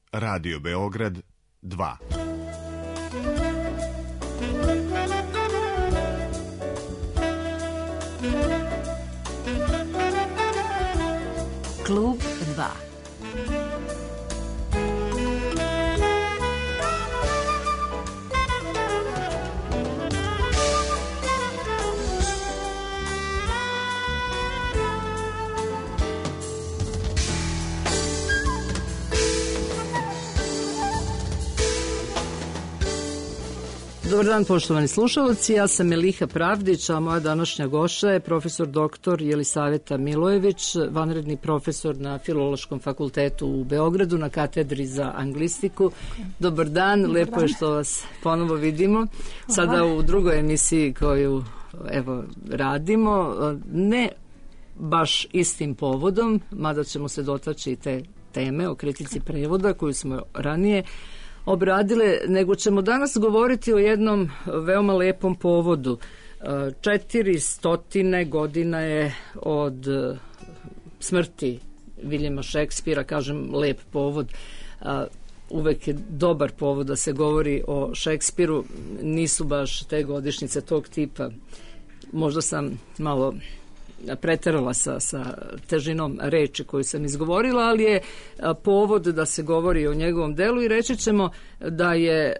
Radio Beograd 2. Klub 2. Dobar dan, poštovani slušalci, ja sam Meliha Pravdić, a moja današnja gošća je profesor dr. Jelisaveta Milojević, vanredni profesor na Filološkom fakultetu u Beogradu na katedri za anglistiku. Dobar dan, lepo je što vas ponovo vidimo. Sada u drugoj emisiji koju radimo, ne baš istim povodom, mada ćemo se dotaći te teme o kritici prevoda koju smo ranije obradile, nego ćemo danas govoriti o jednom veoma lepom povodu. 400 godina je od smrti Viljama Šekspira, kažem lep povod, uvek je dobar povod da se govori o Šekspiru, nisu baš te godišnjice tog tipa. Možda sam malo preterala sa težinom reči koju sam izgovorila, ali je povod da se govori o njegovom delu i reći ćemo da je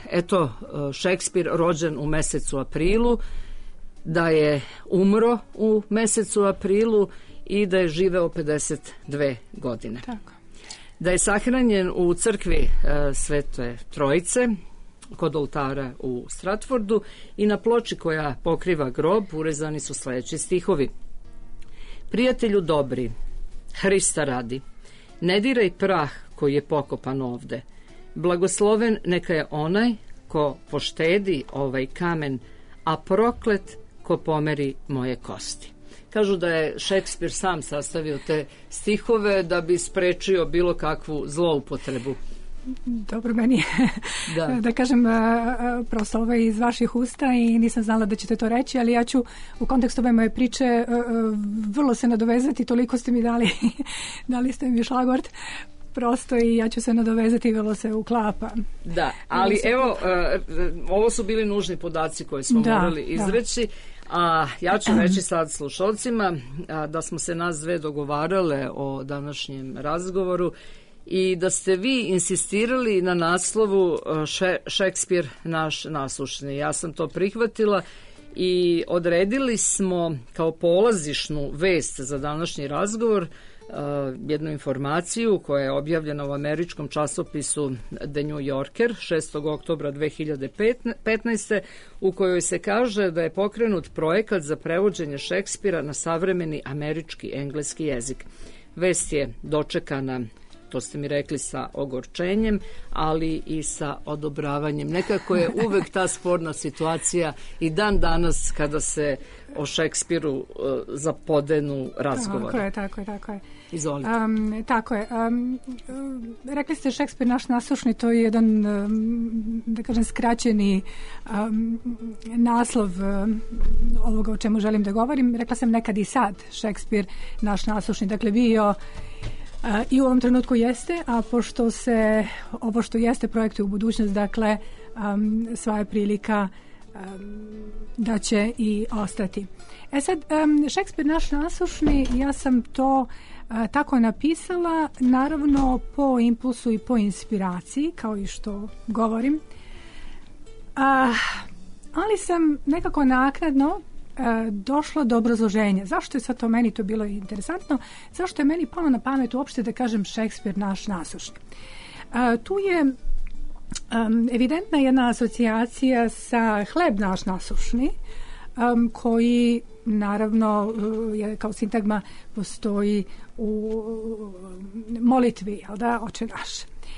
Šekspir rođen u mesecu aprilu, da je umro u mesecu aprilu i da je živeo 52 godine. Tako. Da je sahranjen u crkvi Svete Trojice kod oltara u Stratfordu i na ploči koja pokriva grob urezani su sledeći stihovi. Prijatelju dobri, Hrista radi, ne diraj prah koji je pokopan ovde. Blagosloven neka je onaj ko poštedi ovaj kamen, a proklet ko pomeri moje kosti. Kažu da je Šekspir sam sastavio te stihove da bi sprečio bilo kakvu zloupotrebu. Dobro, meni je da kažem prosto ovo iz vaših usta i nisam znala da ćete to reći, ali ja ću u kontekstu ove moje priče vrlo se nadovezati, toliko ste mi dali ste mi šlagvort prosto i ja ću se nadovezati i vrlo se uklapa. Da, ali evo, ovo su bili nužni podaci koje smo morali izreći. A ja ću reći sad slušalcima da smo se nas dve dogovarale o današnjem razgovoru i da ste vi insistirali na naslovu Šekspir naš nasušni. Ja sam to prihvatila i odredili smo kao polazišnu vest za današnji razgovor jednu informaciju koja je objavljena u američkom časopisu The New Yorker 6. oktobra 2015. u kojoj se kaže da je pokrenut projekat za prevođenje Šekspira na savremeni američki engleski jezik. Vest je dočekana, to ste mi rekli, sa ogorčenjem, ali i sa odobravanjem. Nekako je uvek ta sporna situacija i dan danas kada se o Šekspiru zapodenu razgovore. Tako je. Izvolite. Tako je. Rekli ste Šekspir naš nasušni, to je jedan, da kažem, skraćeni naslov ovoga o čemu želim da govorim. Rekla sam nekad i sad Šekspir naš nasušni. Dakle, bio i u ovom trenutku jeste, a pošto se ovo što jeste projektuje u budućnost, dakle sva je prilika da će i ostati. Sad, Šekspir naš nasušni, ja sam to tako napisala, naravno po impulsu i po inspiraciji, kao i što govorim, ali sam nekako naknadno došlo do obrazloženja. Zašto je sad to meni to bilo interesantno? Zašto je meni palo na pamet uopšte da kažem Šekspir naš nasušni? Tu je evidentna jedna asocijacija sa hleb naš nasušni, koji naravno je kao sintagma postoji u molitvi, jel da, Oče naš.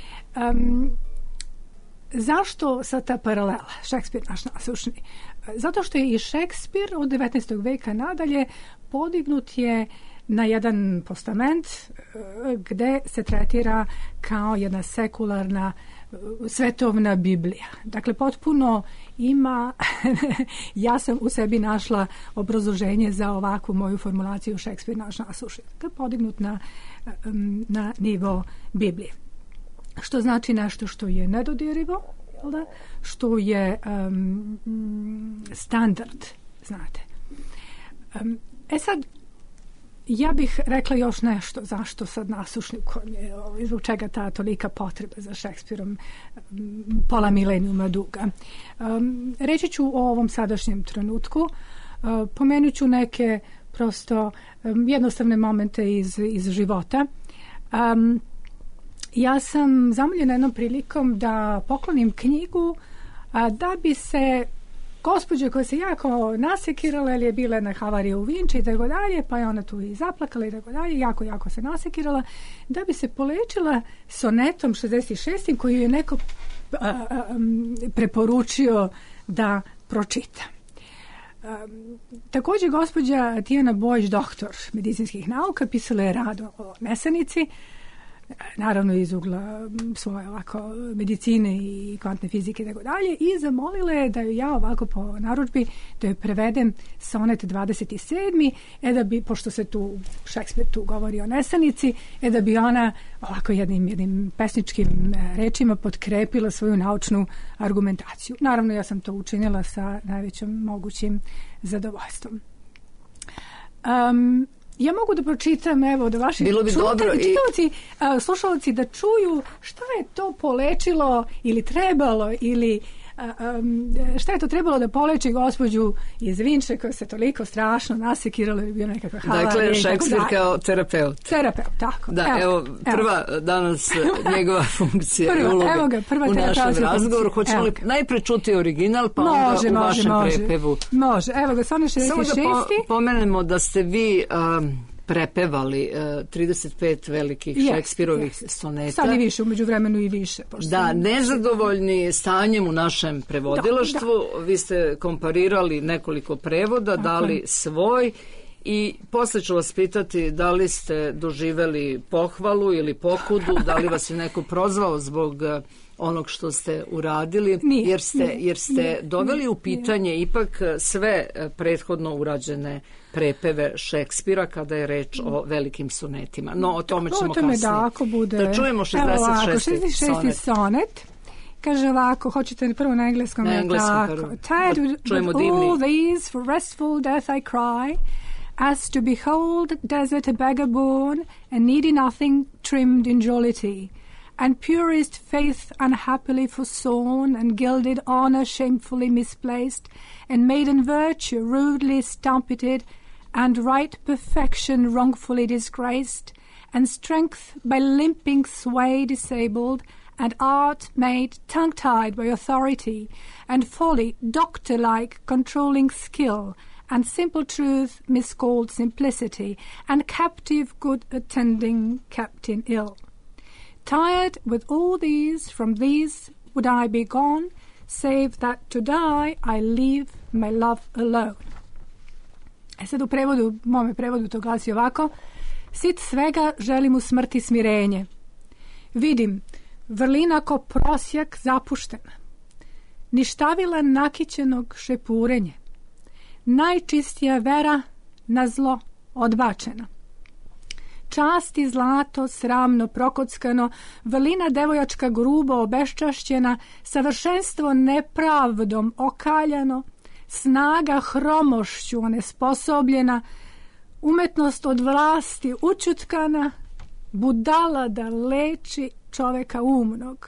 Zašto sad ta paralela Šekspir naš nasušni? Zato što je i Šekspir od 19. veka nadalje podignut je na jedan postament gde se tretira kao jedna sekularna svetovna Biblija. Dakle, potpuno ima, ja sam u sebi našla obrazloženje za ovakvu moju formulaciju Šekspir naš nasušni. To je podignut na nivo Biblije. što znači nešto što je nedodirivo, što je standard, znate. Sad, ja bih rekla još nešto zašto sad nasušnikom je, zbog čega ta tolika potreba za Šekspirom pola milenijuma duga. Reći ću o ovom sadašnjem trenutku, pomenut ću neke prosto jednostavne momente iz života. Ja sam zamoljena jednom prilikom da poklonim knjigu da bi se gospođa koja se jako nasekirala, jer je bila na havarija u Vinči i tako dalje, pa je ona tu i zaplakala i tako dalje, jako se nasekirala, da bi se polečila sonetom 66. koju je neko preporučio da pročita. Također gospođa Tijana Bojić, doktor medicinskih nauka, pisala je rad o nesanici, naravno iz ugla svoje ovako medicine i kvantne fizike i tako dalje, i zamolila je da ja ovako po narudžbi da joj prevedem sonet 27. Da bi, pošto se tu Šekspir tu govori o nesanici, da bi ona ovako jednim pesničkim rečima potkrepila svoju naučnu argumentaciju. Naravno, ja sam to učinila sa najvećim mogućim zadovoljstvom. Ja mogu da pročitam, evo, da vaši slušalci da čuju šta je to polečilo ili trebalo, ili šta je to trebalo da poleči gospođu iz Vinče koja se toliko strašno nasekirala i bio nekakva havarija. Dakle, Šekspir kao terapeut. Terapeut, tako. Da, evo prva danas njegova funkcija i uloga u našem razgovoru. Hoćemo li najpre čuti original, pa onda u vašem prepevu? Može, evo ga, sonet 66. Samo da pomenemo da ste vi prepevali 35 velikih Šekspirovih soneta. Sad i više, umeđu vremenu i više. Da, nezadovoljni stanjem u našem prevodilaštvu, vi ste komparirali nekoliko prevoda, dali svoj, i posle ću vas pitati da li ste doživeli pohvalu ili pokudu, da li vas je neko prozvao zbog onog što ste uradili, jer ste doveli u pitanje ipak sve prethodno urađene prepeve Šekspira kada je reč o velikim sonetima. No, o tome ćemo kasnije. Da čujemo 66. sonet. Kaže ovako, hoćete prvo na engleskom? Na engleskom prvo. Tired with all these, for restful death I cry, as to behold desert a beggar born, and needy nothing trimmed in jollity, and purest faith unhappily forsawn, and gilded honor shamefully misplaced, and maiden virtue rudely stumpeted, and right perfection wrongfully disgraced, and strength by limping sway disabled, and art made tongue-tied by authority, and folly doctor-like controlling skill, and simple truth miscalled simplicity, and captive good attending captain ill. Tired with all these, from these would I be gone, save that to die I leave my love alone. Sad u prevodu, mome prevodu to glasi ovako: sit svega želim u smrti smirenje. Vidim, vrlina ko prosjak zapuštena, ništavila nakićenog šepurenje, najčistija vera na zlo odbačena. Čast i zlato sramno prokockano, vrlina devojačka grubo obeščašćena, savršenstvo nepravdom okaljano, snaga hromošću onesposobljena, umetnost od vlasti učutkana, budala da leči čoveka umnog.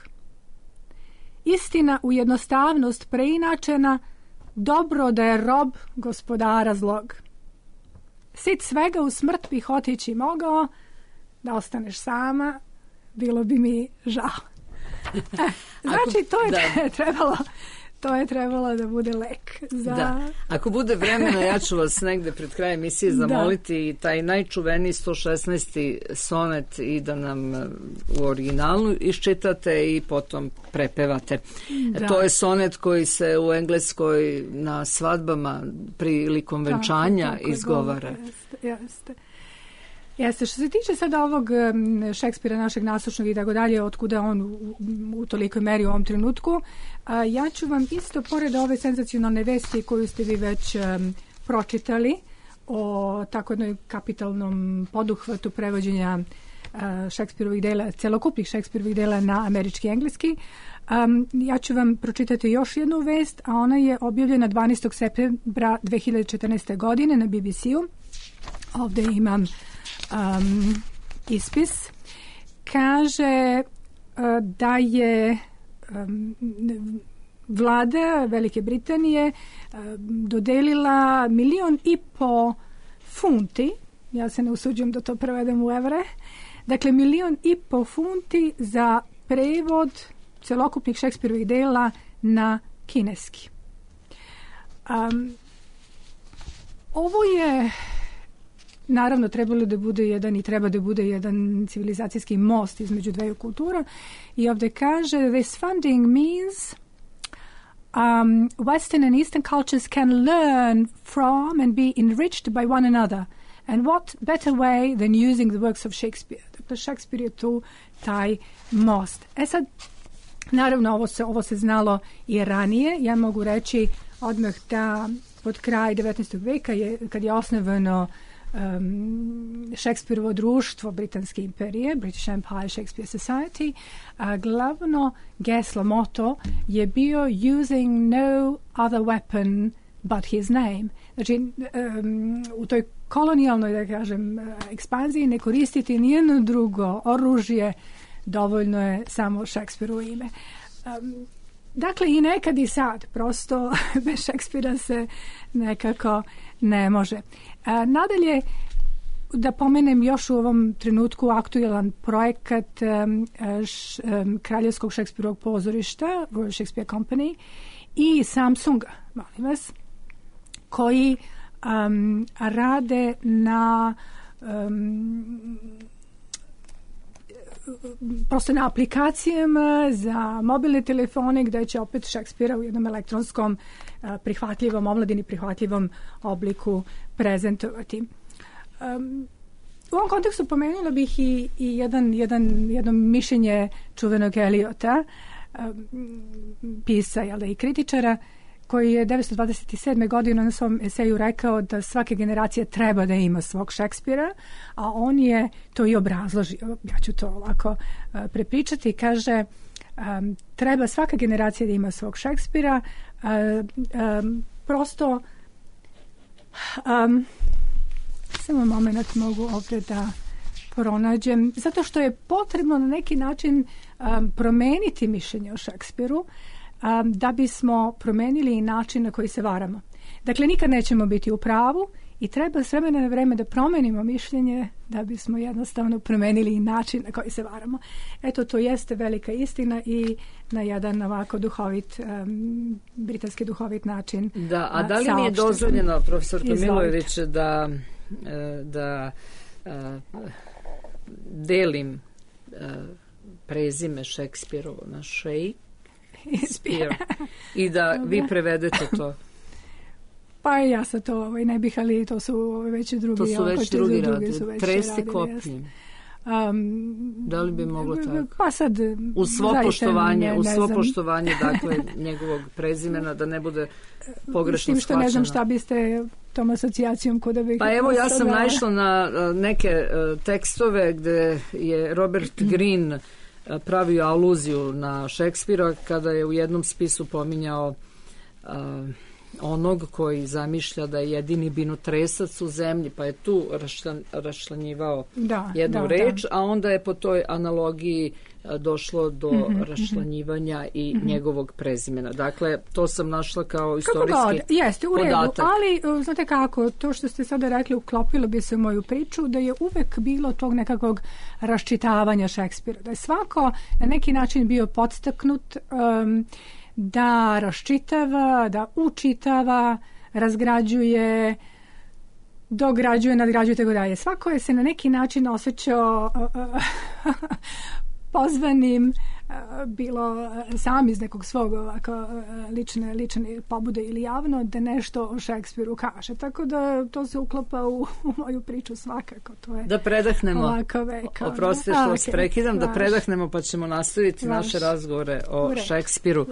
Istina u jednostavnost preinačena, dobro da je rob gospodara zlog. Sit svega u smrt bih otići mogao, da ostaneš sama, bilo bi mi žao. Znači, to je trebalo da bude lek. Ako bude vremena, ja ću vas negde pred kraj emisije zamoliti i taj najčuveniji 116. sonet i da nam u originalu iščitate i potom prepevate. To je sonet koji se u Engleskoj na svadbama prilikom venčanja izgovara. Jeste, što se tiče sada ovog Šekspira, našeg nasušnog i tako dalje, otkuda on u tolikoj meri u ovom trenutku, ja ću vam isto, pored ove senzacionalne vesti koju ste vi već pročitali o tako jednoj kapitalnom poduhvatu prevođenja Šekspirovih dela, celokupnih Šekspirovih dela na američki i engleski. Ja ću vam pročitati još jednu vest, a ona je objavljena 12. septembra 2014. godine na BBC-u. Ovde imam ispis. Kaže da je vlada Velike Britanije dodelila 1,5 miliona funti, ja se ne usuđujem da to prevedem u evre, dakle 1,5 miliona funti za prevod celokupnih Šekspirovih dela na kineski. Ovo je naravno trebalo da bude jedan i treba da bude jedan civilizacijski most između dveju kultura i ovde kaže this funding means Western and Eastern cultures can learn from and be enriched by one another. And what better way than using the works of Shakespeare? Dakle, Shakespeare je tu taj most. Sad, naravno, ovo se znalo i ranije. Ja mogu reći odmah da pod kraj 19. veka, kad je osnovano Šekspirovo društvo Britanske imperije, British Empire Shakespeare Society, glavno geslo, moto je bio using no other weapon but his name. Znači, u toj kolonijalnoj, da kažem, ekspanziji ne koristiti nijedno drugo oružje, dovoljno je samo Šekspirovo ime. Dakle, i nekad i sad, prosto bez Šekspira se nekako ne može. Nadalje, da pomenem još u ovom trenutku aktualan projekat Kraljevskog Šekspirovog pozorišta, Royal Shakespeare Company, i Samsunga, molim vas, koji rade na prosto na aplikacijama za mobilne telefone gde će opet Šekspira u jednom elektronskom prihvatljivom, omladini prihvatljivom obliku prezentovati. U ovom kontekstu pomenula bih i jedno mišljenje čuvenog Eliota, pisca i kritičara, koji je 1927. godine na svom eseju rekao da svake generacije treba da ima svog Šekspira, a on je to i obrazložio. Ja ću to ovako prepričati. Kaže, treba svaka generacija da ima svog Šekspira, prosto samo moment mogu ovdje da pronađem, zato što je potrebno na neki način promeniti mišljenje o Šekspiru, da bismo promenili i način na koji se varamo. Dakle, nikad nećemo biti u pravu i treba s vremena na vreme da promenimo mišljenje da bismo jednostavno promenili i način na koji se varamo. Eto, to jeste velika istina i na jedan ovako duhovit, britanski duhovit način. Da, a da li mi je dozvoljeno, profesorka Milojević, da delim prezime Šekspirovo na Shakespeare i da vi prevedete to? Pa ja sa to ne bih, ali to su već drugi. To su već drugi radi. Tresti kopnjem. Da li bi moglo tako? Pa sad, uz svo poštovanje dakle njegovog prezimena, da ne bude pogrešno shvaćeno. S tim što ne znam šta biste tom asocijacijom kuda bih... Pa evo, ja sam naišla na neke tekstove gde je Robert Greene pravio aluziju na Šekspira kada je u jednom spisu pominjao onog koji zamišlja da je jedini binotresac u zemlji, pa je tu raščlanjivao jednu reč, a onda je po toj analogiji došlo do raščlanjivanja i njegovog prezimena. Dakle, to sam našla kao istorijski jeste, u redu, ali znate kako, to što ste sada rekli uklopilo bi se u moju priču, da je uvek bilo tog nekakvog raščitavanja Šekspira, da je svako na neki način bio podstaknut da raščitava, da učitava, razgrađuje, dograđuje, nadgrađuje, tako dalje. Svako je se na neki način osjećao pozvanim, bilo sam iz nekog svog ovako lične pobude ili javno, da nešto o Šekspiru kaže. Tako da to se uklapa u moju priču svakako. To je da predahnemo, oprostite što vas prekidam, da predahnemo pa ćemo nastaviti naše razgovore o Šekspiru.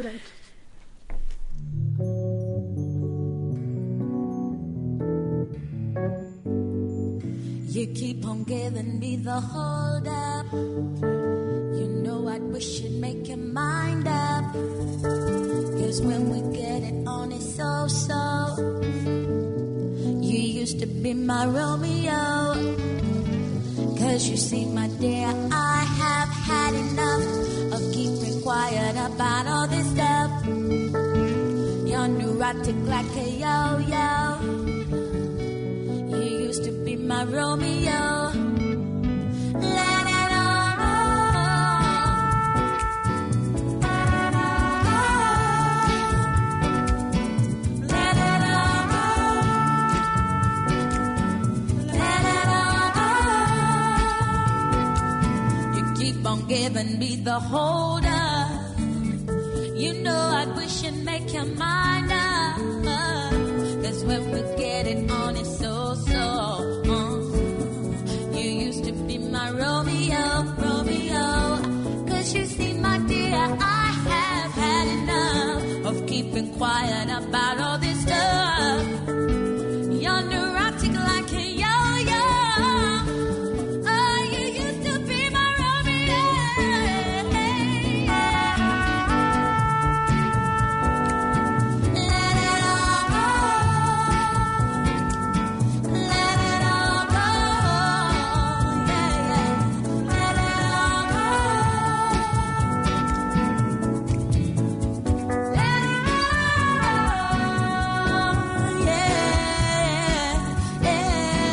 You keep on giving me the hold up. You know I wish you'd make your mind up. 'Cause when we get it on, it's so. You used to be my Romeo. 'Cause you see, my dear, I have had enough of keeping quiet about all this stuff. You're neurotic like a yo-yo. You used to be my Romeo. Let it all go. Let it all go. Let it all go. You keep on giving me the hold up. You know I wish you'd make your mind up. 'Cause when we get it on, it's so. You used to be my Romeo. 'Cause you see, my dear, I have had enough of keeping quiet about all this stuff. You're neurotic like a yo-yo. Oh, you used to be my Romeo. Let it all go. Let it all go. Yeah, yeah. Let it all go. Let it all go. Yeah, yeah. Let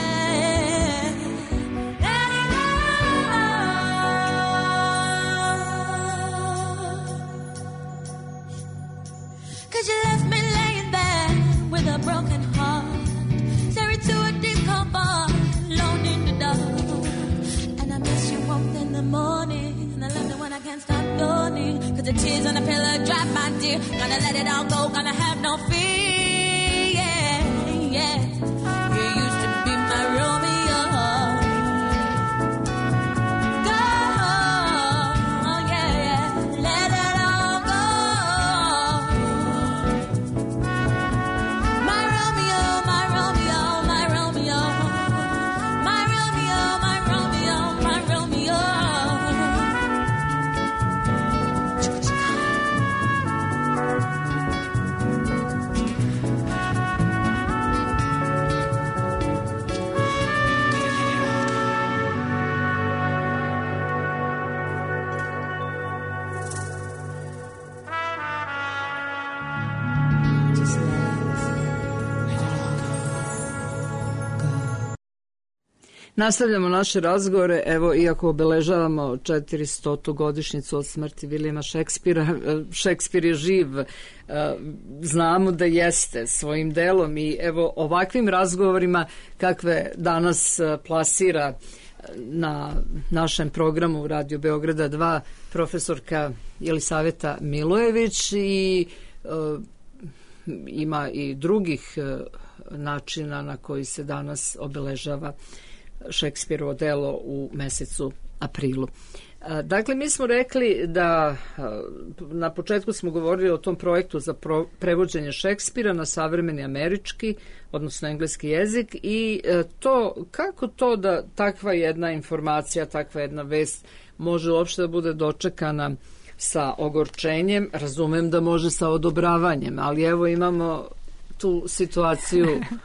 it all go. 'Cause you left me laying there with a broken heart, staring to a disco ball, alone in the dark. And I miss you warmth in the morning, and I love it when I can't stop yawning. 'Cause the tears on the pillow dry, my dear. Gonna let it all go, gonna have no fear. Yeah, yeah. You used to be my Romeo. Go, yeah, yeah. Let it all go. My Romeo, my Romeo, my Romeo. My Romeo, my Romeo, my Romeo. Just let Nastavljamo naše razgovore, evo, iako obeležavamo 400. godišnjicu od smrti Vilijama Šekspira. Šekspir je živ, znamo da jeste svojim delom i evo ovakvim razgovorima kakve danas plasira na našem programu Radio Beograda 2 profesorka Jelisaveta Milojević i ima i drugih načina na koji se danas obeležava Šekspirovo delo u mesecu aprilu. Dakle, mi smo rekli da na početku smo govorili o tom projektu za prevođenje Šekspira na savremeni američki, odnosno engleski jezik i to, kako to da takva jedna informacija, takva jedna vest može uopšte da bude dočekana sa ogorčenjem, razumem da može sa odobravanjem, ali evo imamo tu situaciju.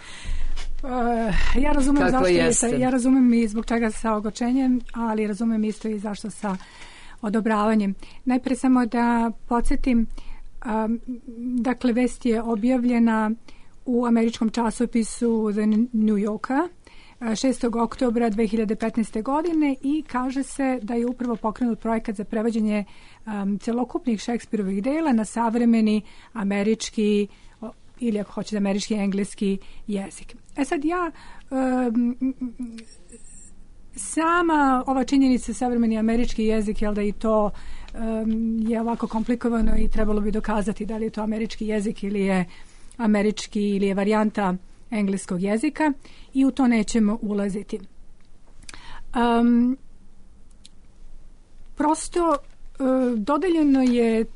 Ja razumem zašto ja razumem i zbog čega sa ogorčenjem, ali razumem isto i zašto sa odobravanjem. Najpre samo da podsjetim, dakle, vest je objavljena u američkom časopisu The New Yorker 6. oktobra 2015. godine i kaže se da je upravo pokrenut projekat za prevođenje celokupnih Šekspirovih dela na savremeni američki ili ako hoćete američki engleski jezik. Sad ja sama ova činjenica savremeni američki jezik, jel da i to je ovako komplikovano i trebalo bi dokazati da li je to američki jezik ili je američki ili je varijanta engleskog jezika i u to nećemo ulaziti. Prosto dodeljeno je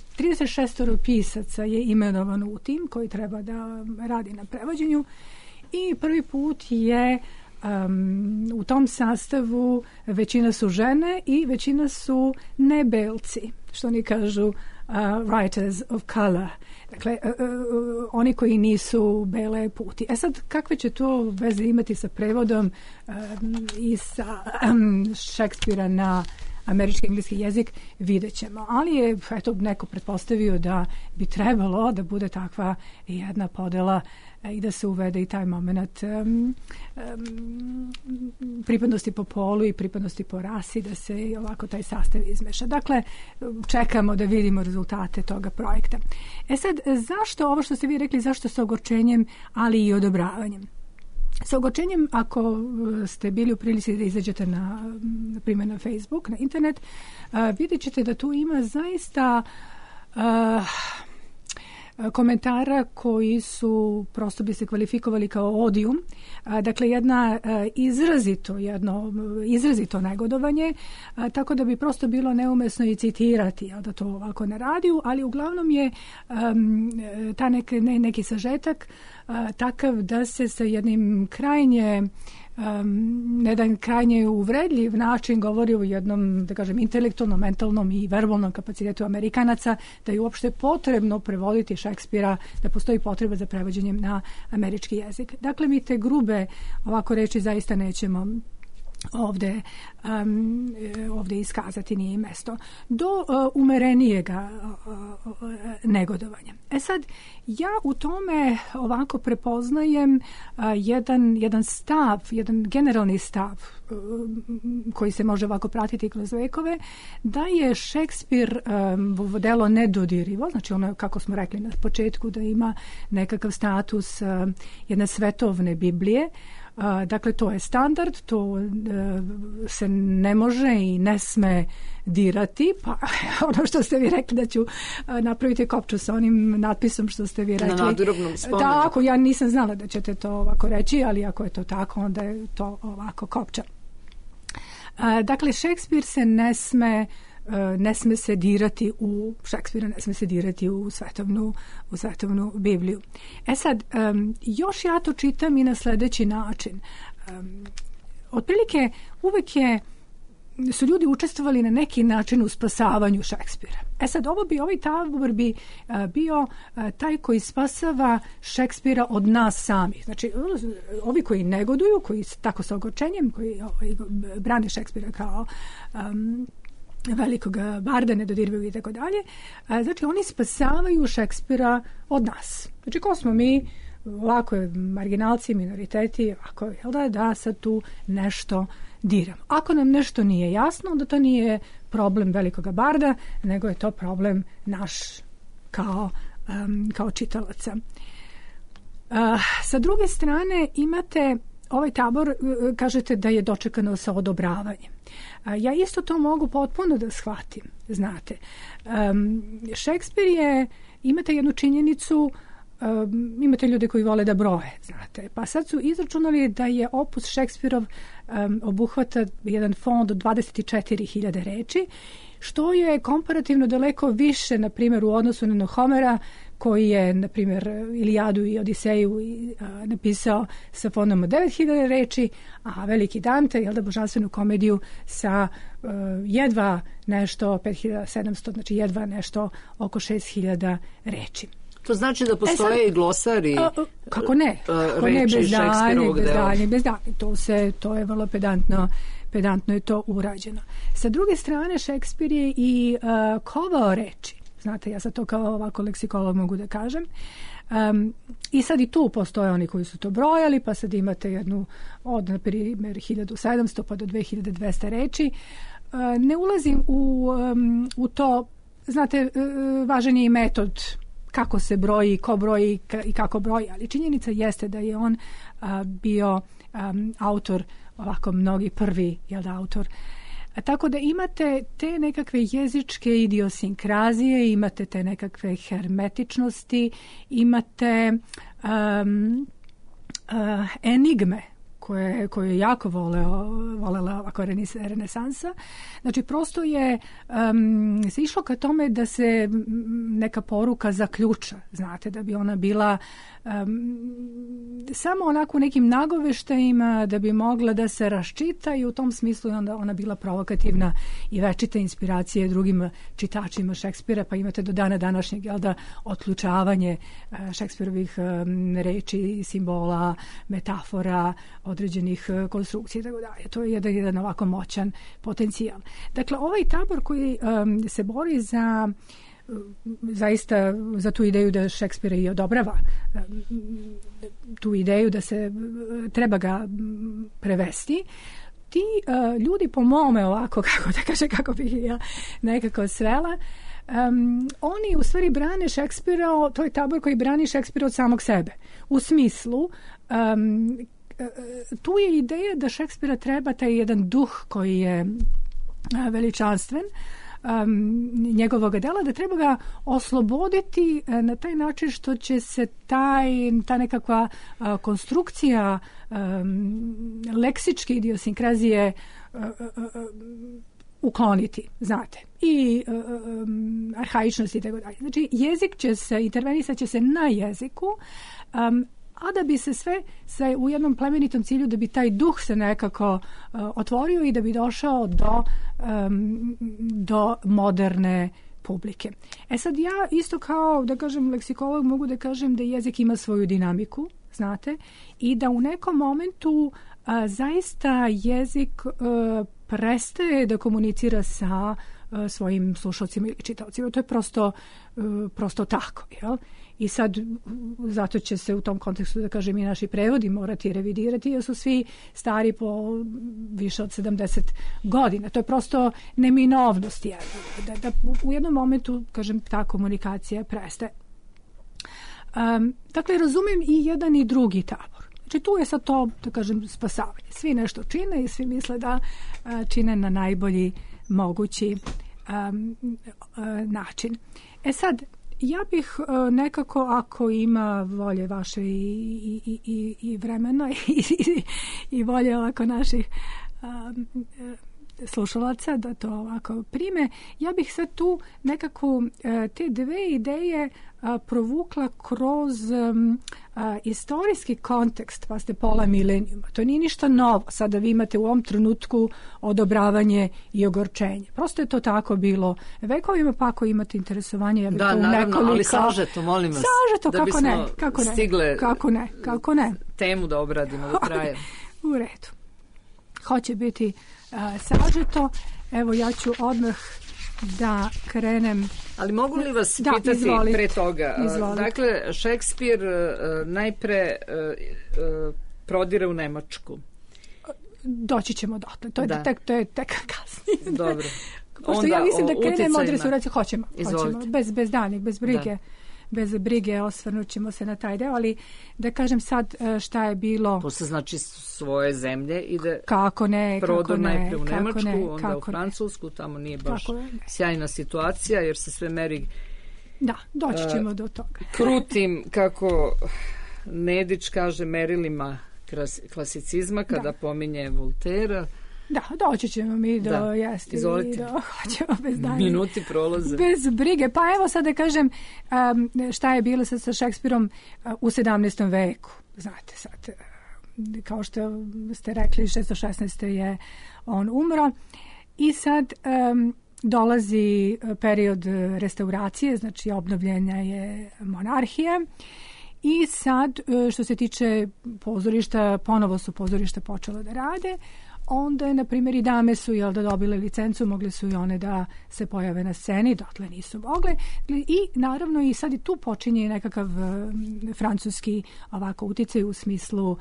36 pisaca je imenovano u tim koji treba da radi na prevođenju i prvi put je u tom sastavu većina su žene i većina su nebelci, što oni kažu writers of color. Dakle, oni koji nisu bele puti. Sad, kakve će to veze imati sa prevodom i sa Šekspira na američki engleski jezik, vidjet ćemo. Ali je neko pretpostavio da bi trebalo da bude takva jedna podela i da se uvede i taj moment pripadnosti po polu i pripadnosti po rasi, da se ovako taj sastav izmeša. Dakle, čekamo da vidimo rezultate toga projekta. Sad, zašto ovo što ste vi rekli, zašto sa ogorčenjem, ali i odobravanjem? Sa ogorčenjem, ako ste bili u prilici da izađete na primjer na Facebook, na internet, vidjet ćete da tu ima zaista komentara koji su prosto bi se kvalifikovali kao odium. Dakle, jedno izrazito negodovanje, tako da bi prosto bilo neumesno i citirati, da to ovako ne radiju, ali uglavnom je neki sažetak takav da se sa jednim krajnje uvredljiv način govori o jednom, da kažem, intelektualnom, mentalnom i verbalnom kapacitetu Amerikanaca, da je uopšte potrebno prevoditi Šekspira, da postoji potreba za prevođenjem na američki jezik. Dakle, mi te grube ovako reči zaista nećemo ovdje iskazati, nije mesto. Do umerenijega negodovanja. Sad, ja u tome ovako prepoznajem jedan stav, jedan generalni stav koji se može ovako pratiti kroz vekove, da je Šekspir delo nedodirivo, znači ono, kako smo rekli na početku, da ima nekakav status jedne svetovne Biblije. Dakle, to je standard, to se ne može i ne sme dirati, pa ono što ste vi rekli da ću napraviti kopču sa onim natpisom što ste vi rekli. Na nadgrobnom spomenu. Tako, ja nisam znala da ćete to ovako reći, ali ako je to tako, onda je to ovako kopča. Dakle, Šekspir se ne sme se dirati u Šekspira, ne sme se dirati u svetovnu Bibliju. Sad, još ja to čitam i na sljedeći način. Otprilike, uvek su ljudi učestvovali na neki način u spasavanju Šekspira. Sad, ovaj tabor bi bio taj koji spasava Šekspira od nas samih. Znači, ovi koji negoduju, koji tako sa ogorčenjem, koji brane Šekspira kao velikog barda, nedodirljivog i tako dalje. Znači, oni spasavaju Šekspira od nas. Znači, ko smo mi, ovako marginalci, minoriteti, ovako, da sad tu nešto diramo. Ako nam nešto nije jasno, onda to nije problem velikog barda, nego je to problem naš kao čitalaca. Sa druge strane, imate ovaj tabor, kažete da je dočekano sa odobravanjem. Ja isto to mogu potpuno da shvatim, znate. Šekspir imate jednu činjenicu, imate ljude koji vole da broje, znate. Pa sad su izračunali da je opus Šekspirov obuhvata jedan fond od 24.000 reči, što je komparativno daleko više, na primjer, u odnosu na Homera, koji je, na primjer, Ilijadu i Odiseju napisao sa fondom od 9.000 reči, a veliki Dante, božanstvenu komediju sa jedva nešto 5.700, znači jedva nešto oko 6.000 reči. To znači da postoje i glosari. Kako ne? Bez daljnjeg. To je vrlo pedantno je to urađeno. Sa druge strane, Šekspir je i kovao reči. Znate, ja sad to kao ovako leksikolog mogu da kažem. I sad i tu postoje oni koji su to brojali, pa sad imate jednu od, na primjer, 1700 pa do 2200 reči. Ne ulazim u to, znate, važan je i metod kako se broji, ko broji i kako broji, ali činjenica jeste da je on bio autor, ovako mnogi prvi autor. Tako da imate te nekakve jezičke idiosinkrazije, imate te nekakve hermetičnosti, imate enigme koje je jako volela ovako renesansa. Znači, prosto je se išlo ka tome da se neka poruka zaključa, znate, da bi ona bila samo onako u nekim nagoveštajima, da bi mogla da se raščita i u tom smislu je onda ona bila provokativna i večita inspiracije drugim čitačima Šekspira, pa imate do dana današnjeg, jel da, otključavanje Šekspirovih reči, simbola, metafora, određenih konstrukcija i tako dalje. To je jedan ovako moćan potencijal. Dakle, ovaj tabor koji se bori zaista za tu ideju da Šekspir i odobrava tu ideju da se treba ga prevesti, ti ljudi po mome ovako, kako bih ja nekako svela, oni u stvari brane Šekspira, to je tabor koji brani Šekspira od samog sebe. U smislu, tu je ideja da Šekspira treba taj jedan duh koji je veličanstven, njegovog dela, da treba ga osloboditi na taj način što će se ta nekakva konstrukcija leksičke idiosinkrazije ukloniti, znate, i arhaičnosti i tako dalje. Znači, jezik će se, intervenisat će se na jeziku, a da bi se sve u jednom plemenitom cilju, da bi taj duh se nekako otvorio i da bi došao do moderne publike. Sad ja isto kao, da kažem, leksikolog mogu da kažem da jezik ima svoju dinamiku, znate, i da u nekom momentu zaista jezik prestaje da komunicira sa svojim slušalcima ili čitaocima. To je prosto tako, jel? I sad, zato će se u tom kontekstu, da kažem, i naši prevodi morati revidirati, jer su svi stari po više od 70 godina. To je prosto neminovnost. Da u jednom momentu, kažem, ta komunikacija prestaje. Dakle, razumem i jedan i drugi tabor. Znači, tu je sad to, da kažem, spasavanje. Svi nešto čine i svi misle da čine na najbolji mogući način. Sad, ja bih nekako, ako ima volje vaše i vremena i volje ovako naših slušalaca da to ovako prime, ja bih sad tu nekako te dve ideje provukla kroz istorijski kontekst, pa ste pola milenijuma. To nije ništa novo. Sada vi imate u ovom trenutku odobravanje i ogorčenje. Prosto je to tako bilo vekovima, pa ako imate interesovanje, ja bih da, to naravno, ali sažeto, molim vas. Sažeto, da kako ne. Stigle kako ne. Temu da obradimo do kraja. U redu. Hoće biti sažeto. Evo, ja ću odmah da krenem. Ali mogu li vas pitati pre toga? Dakle, Šekspir najpre prodire u Nemačku. Doći ćemo dotle. To je tek kasnije. Dobro. Pošto ja mislim da krenemo od restauracije. Hoćemo. Bez daljnjeg, bez brige. Da. Bez brige osvrnut ćemo se na taj deo, ali da kažem sad šta je bilo. Posle znači svoje zemlje ide prodor najpre u Nemačku, onda u Francusku, tamo nije baš sjajna situacija jer se sve meri doći ćemo do toga. Krutim, kako Nedić kaže, merilima klasicizma kada pominje Voltera. Da, doći ćemo mi do jesti. Izvolite. Hoćemo bez dalje. Minuti prolaze. Bez brige. Pa evo sad da kažem šta je bilo sa Šekspirom u 17. veku. Znate sad, kao što ste rekli, 616. je on umro. I sad dolazi period restauracije, znači obnovljenja je monarhija. I sad, što se tiče pozorišta, ponovo su pozorišta počela da rade. Onda je, na primjer, i dame su dobile licencu, mogle su i one da se pojave na sceni, dotle nisu mogle. I naravno i sad i tu počinje nekakav francuski ovako uticaj u smislu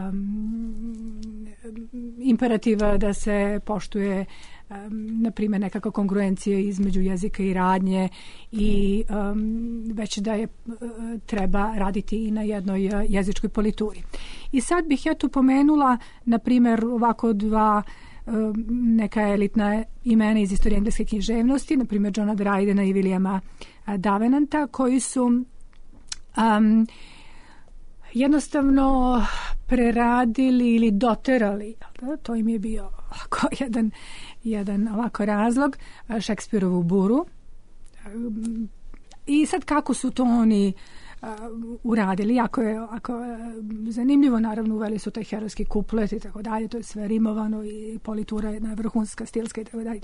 imperativa da se poštuje na primjer nekakva kongruencija između jezika i radnje i već da je treba raditi i na jednoj jezičkoj polituri. I sad bih ja tu pomenula na primjer ovako dva neka elitna imena iz istorije engleske književnosti, na primjer Johna Drydena i Williama Davenanta, koji su jednostavno preradili ili doterali. To im je bio ovako jedan ovako razlog, Šekspirovu buru. I sad kako su to oni uradili, jako je zanimljivo, naravno uveli su taj herojski kuplet i tako dalje, to je sve rimovano i politura je vrhunska, stilska i tako dalje,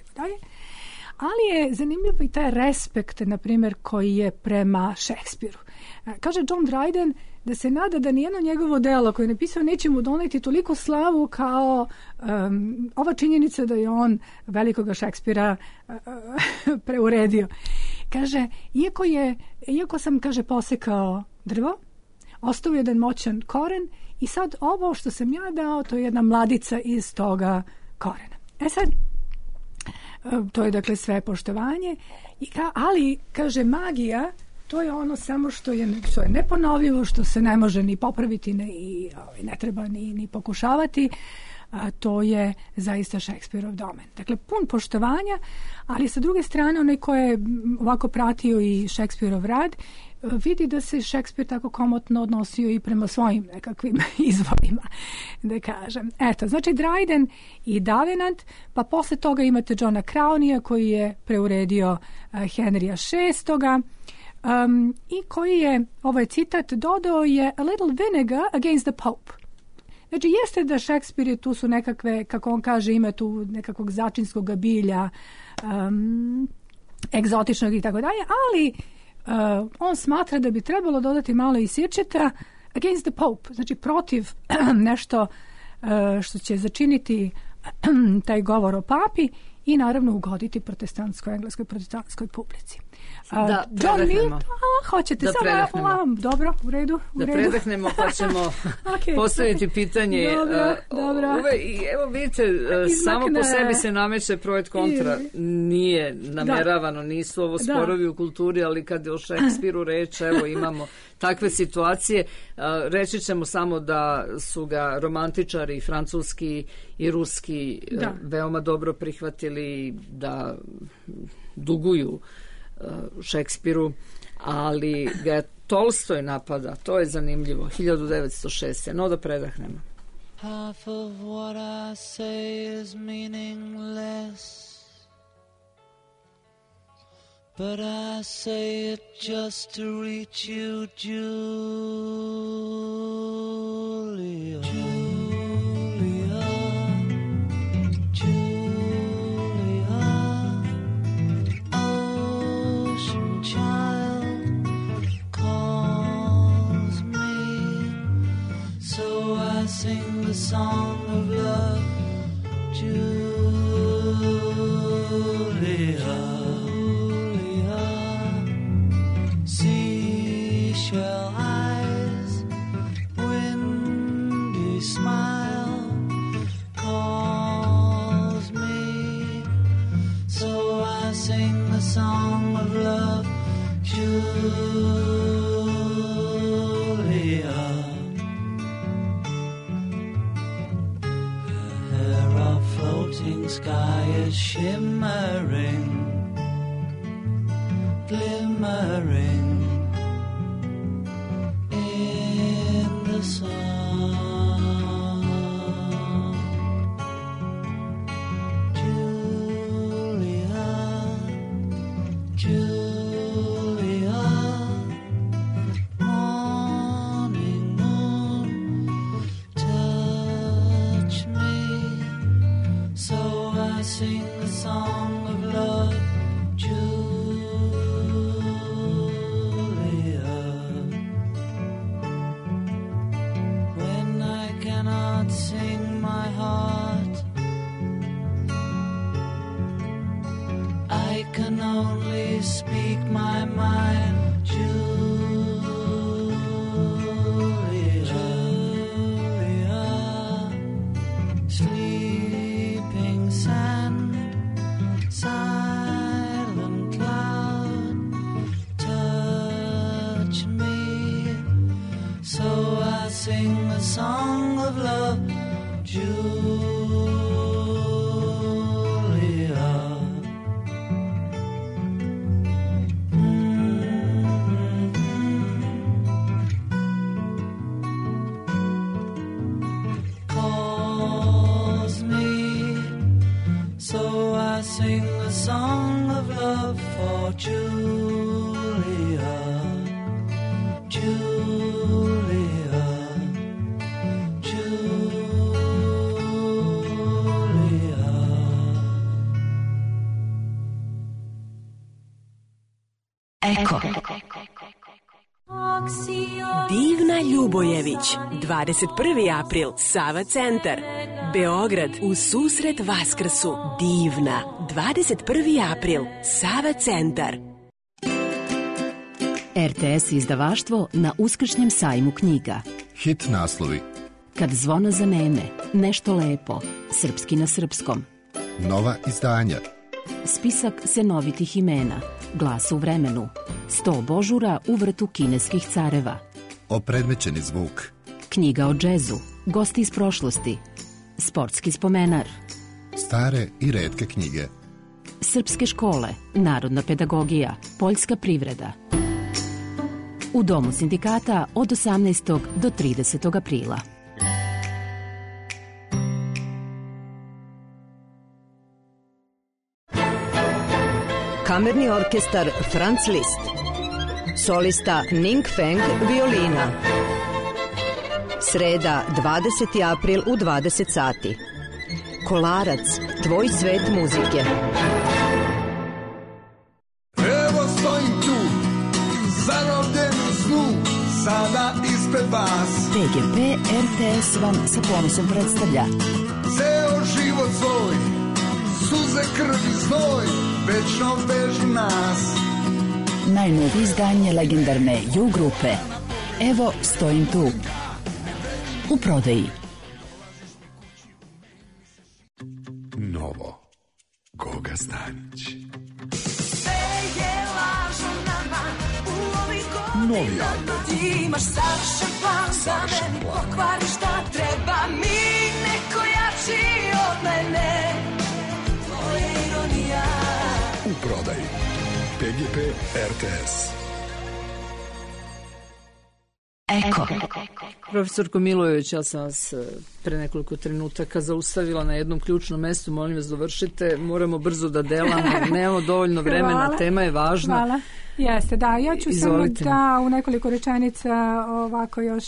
ali je zanimljivo i taj respekt, na primjer, koji je prema Šekspiru. Kaže John Dryden da se nada da nijedno njegovo delo koje je napisao neće mu doneti toliko slavu kao ova činjenica da je on velikoga Šekspira preuredio. Kaže, iako sam, kaže, posekao drvo, ostao jedan moćan koren i sad ovo što sam ja dao, to je jedna mladica iz toga korena. Sad, to je dakle sve poštovanje, ali, kaže, magija, to je ono samo što je neponovljivo, što se ne može ni popraviti i ne treba ni pokušavati. To je zaista Šekspirov domen. Dakle, pun poštovanja, ali sa druge strane, onaj ko je ovako pratio i Šekspirov rad, vidi da se Šekspir tako komotno odnosio i prema svojim nekakvim izvorima, da kažem. Eto, znači Dryden i Davenant, pa posle toga imate Johna Crownija koji je preuredio Henrya VI. I koji je, ovaj citat, dodao je a little vinegar against the Pope. Znači, jeste da Šekspir tu su nekakve, kako on kaže, ima tu nekakvog začinskog bilja, egzotičnog i tako dalje, ali on smatra da bi trebalo dodati malo i sirčeta against the Pope, znači protiv nešto što će začiniti taj govor o papi i naravno ugoditi engleskoj protestantskoj publici. Da John Milton, hoćete samo, dobro, u redu. Da predahnemo, pa ćemo postaviti pitanje. Dobro. Evo vidite, samo po sebi se nameće projekt kontra. Nije nameravano, nisu ovo sporovi u kulturi, ali kad je o Šekspiru reč, evo imamo takve situacije. Reći ćemo samo da su ga romantičari francuski i ruski veoma dobro prihvatili, da duguju Šekspiru, ali ga Tolstoj napada, to je zanimljivo, 1906. No da predahnemo. Half of what I say is meaningless, but I say it just to reach you, Julia. Sing the song of love, Julia. Seashell eyes, windy smile calls me, so I sing the song of love, Julia. Sky is shimmering, glimmering in the sun. Julia, Julia, morning moon, touch me, so I sing the song of love, Julia. When I cannot sing my heart, I can only speak my mind, Julia. Julia, sleeping sand, silent cloud, touch me, so I sing the song of love, Julia. love for Julia, Julia, Julia. Eko. Divna Ljubojević, 21. april, Sava centar. Beograd, u susret Vaskrsu. Divna, 21. april, Sava centar. RTS izdavaštvo na Uskršnjem sajmu knjiga. Hit naslovi. Kad zvono zaneme, nešto lepo, srpski na srpskom. Nova izdanja. Spisak senovitih imena, Glas u vremenu, 100 božura u vrtu kineskih careva. Opredmećeni zvuk. Knjiga o džezu, gosti iz prošlosti, sportski spomenar. Stare i retke knjige. Srpske škole, narodna pedagogija, poljska privreda. U Domu sindikata od 18. do 30. aprila. Kamerni orkestar Franz Liszt. Solista Ning Feng, violina. Sreda, 20. april u 20 sati. Kolarac, tvoj svet muzike. Evo stojim tu, zarobljen u snu, sada ispred vas. TGP RTS vam sa ponosom predstavlja Ceo život svoj, suze, krv i znoj, večno vežu nas. najnovije izdanje legendarne U grupe. Evo stojim tu. U prodaji. Novo. Goga Stanić. Novi album. Imaš savršen plan za mene, pokvari šta treba mi, neko jači od mene. Tvoja ironija. U prodaji. PGP RTS. Eko. Profesorko Milojević, ja sam vas pre nekoliko trenutaka zaustavila na jednom ključnom mestu, molim vas dovršite, moramo brzo da delamo, nemamo dovoljno vremena, tema je važna. Hvala. Jeste, da, ja ću Izvolite. samo da u nekoliko rečenica ovako još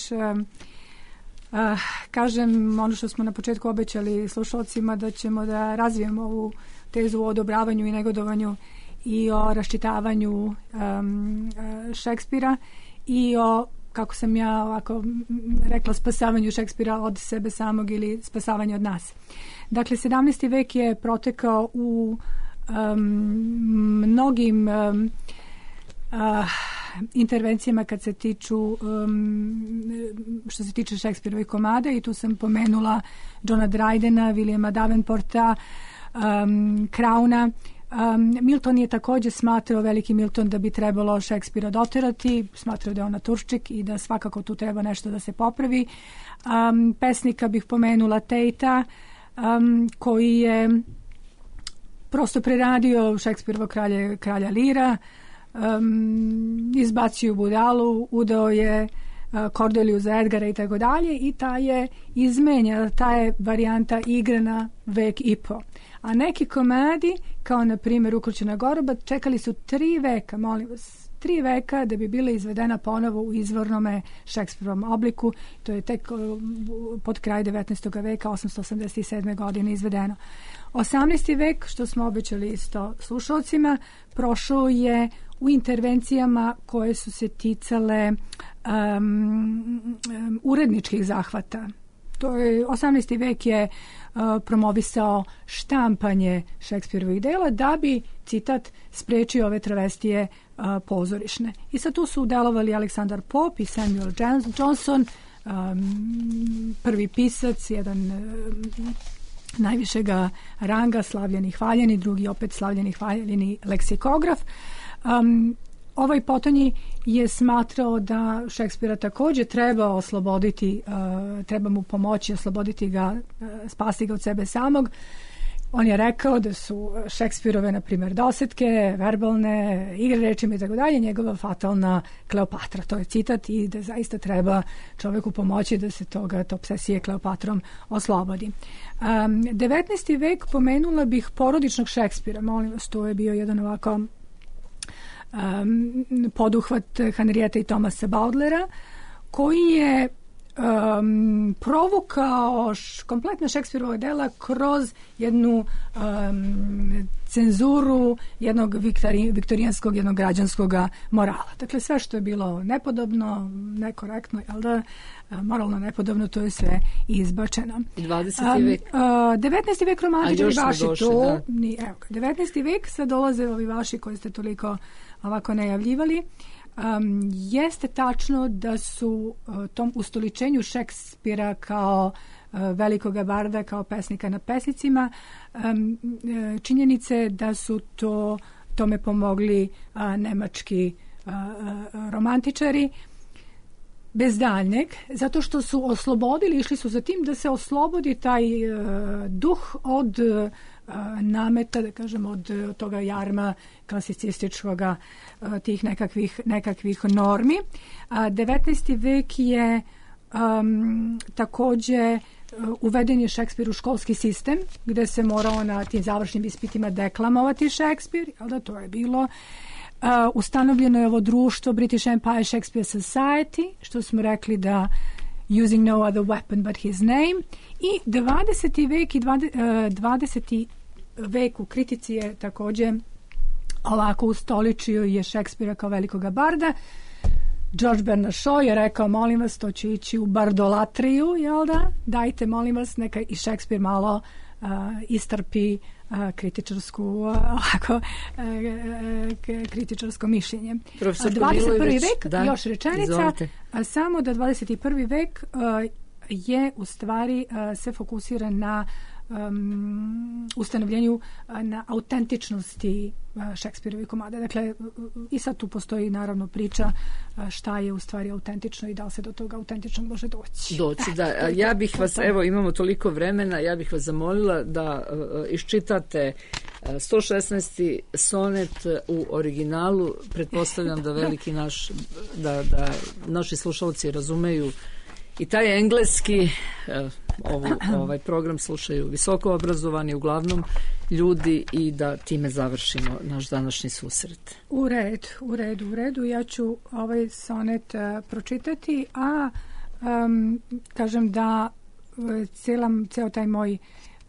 kažem ono što smo na početku obećali slušalcima, da ćemo da razvijemo ovu tezu o odobravanju i negodovanju i o raščitavanju Šekspira i o, kako sam ja ovako rekla, spasavanju Šekspira od sebe samog ili spasavanju od nas. Dakle, 17. vek je protekao u mnogim intervencijama kad se tiču što se tiče Šekspirovih komada, i tu sam pomenula Johna Drydena, Williama Davenporta, Crowna. Milton je također smatrao, veliki Milton, da bi trebalo Šekspira doterati, smatrao da je on naturščik i da svakako tu treba nešto da se popravi. Pesnika bih pomenula Tate-a, koji je prosto preradio Šekspirovog kralja Lira, izbacio budalu, udao je Cordeliju za Edgara i tako dalje, i ta je izmenjena, ta je varijanta igrana vek i po. A neki komadi, kao na primjer Ukrućena goroba, čekali su 3 veka, molim vas, 3 veka da bi bila izvedena ponovo u izvornome Šekspirovom obliku. To je tek pod kraj 19. veka, 887. godine izvedeno. 18. vek, što smo obećali isto slušalcima, prošao je u intervencijama koje su se ticale uredničkih zahvata. To je 18. vek je promovisao štampanje Šekspirovih dela da bi, citat, sprečio ove travestije pozorišne. I sad tu su delovali Aleksandar Pop i Samuel Johnson, prvi pisac, jedan najvišega ranga, slavljeni hvaljeni, drugi opet slavljeni hvaljeni leksikograf. Ovaj potonji je smatrao da Šekspira također treba osloboditi, treba mu pomoći, osloboditi ga, spasti ga od sebe samog, On je rekao da su Šekspirove, na primjer, dosetke, verbalne, igre rečima i tako dalje, njegova fatalna Kleopatra. To je citat i da zaista treba čoveku pomoći da se toga, to obsesije Kleopatrom oslobodi. 19. vek pomenula bih porodičnog Šekspira. Molim vas, to je bio jedan ovako poduhvat Henrieta i Thomasa Bowdlera, koji je provukao kompletna Šekspirova dela kroz jednu cenzuru jednog viktorijanskog, jednog građanskog morala. Dakle, sve što je bilo nepodobno, nekorektno, jel da, moralno nepodobno, to je sve izbačeno. 20. vek? 19. vek romantičari vaši to. 19. vek sve dolaze ovi vaši koji ste toliko ovako najavljivali. Jeste tačno da su tom ustoličenju Šekspira kao velikoga barda, kao pesnika na pesnicima, činjenice da su tome pomogli nemački romantičari bez daljnjeg, zato što su oslobodili, išli su za tim da se oslobodi taj duh od nameta, da kažem, od toga jarma klasicističkog, tih nekakvih normi. 19. vek je takođe uveden je Šekspir u školski sistem, gde se morao na tim završnim ispitima deklamovati Šekspir, jel da, to je bilo. Ustanovljeno je ovo društvo British Empire Shakespeare Society, što smo rekli da using no other weapon but his name. I 20. vek i 20. vek u kritici je takođe ovako ustoličio je Šekspira kao velikoga barda. George Bernard Shaw je rekao, molim vas, to će ići u bardolatriju, jel da? Dajte, molim vas, neka i Šekspir malo istrpi kritičarsko mišljenje. 21. vek, da, još rečenica, samo da 21. vek je u stvari se fokusira na ustanovljenju na autentičnosti Šekspirovi komada. Dakle, i sad tu postoji naravno priča šta je u stvari autentično i da li se do toga autentično može doći. Da. Ja bih vas, evo imamo toliko vremena, ja bih vas zamolila da iščitate 116. sonet u originalu. Pretpostavljam da veliki da naši slušalci razumeju i taj engleski. Ovaj program slušaju visoko obrazovani uglavnom ljudi i da time završimo naš današnji susret. U redu. Ja ću ovaj sonet pročitati, a kažem da ceo taj moj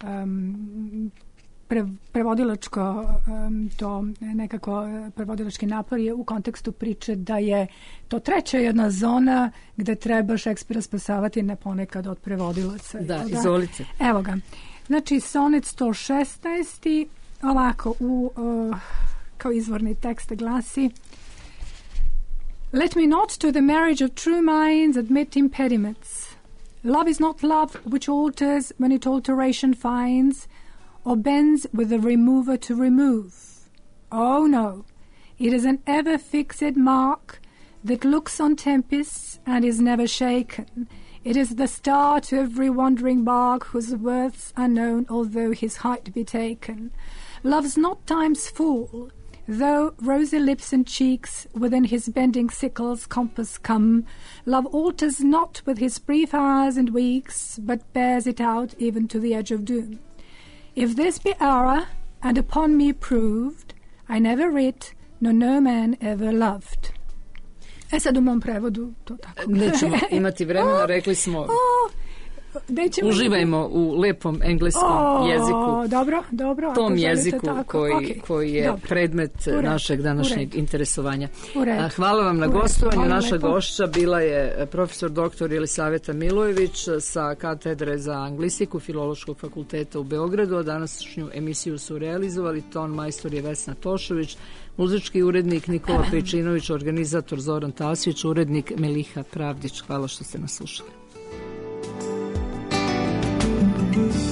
prevodilačko to nekako prevodilački napor je u kontekstu priče da je to treća jedna zona gde treba Šekspira spasavati ne ponekad od prevodilaca. Da, izvolite. Evo ga. Znači, sonet 116. ovako kao izvorni tekst glasi: Let me not to the marriage of true minds admit impediments. Love is not love which alters when it alteration finds, or bends with the remover to remove. Oh no, it is an ever-fixed mark that looks on tempests and is never shaken. It is the star to every wandering bark whose worths are known although his height be taken. Love's not time's fool, though rosy lips and cheeks within his bending sickle's compass come. Love alters not with his brief hours and weeks, but bears it out even to the edge of doom. If this be error, and upon me proved, I never writ, nor no man ever loved. Sad u mom prevodu to tako. Nećemo imati vremena, rekli smo. Uživajmo u lepom engleskom jeziku. Dobro. Tom jeziku koji je predmet našeg današnjeg interesovanja. Hvala vam na gostovanju. Naša gošća bila je profesor dr. Jelisaveta Milojević sa katedre za anglistiku Filološkog fakulteta u Beogradu. A današnju emisiju su realizovali ton majstor je Vesna Tošović, muzički urednik Nikola Pejčinović, organizator Zoran Tasić, urednik Meliha Pravdić. Hvala što ste nas slušali.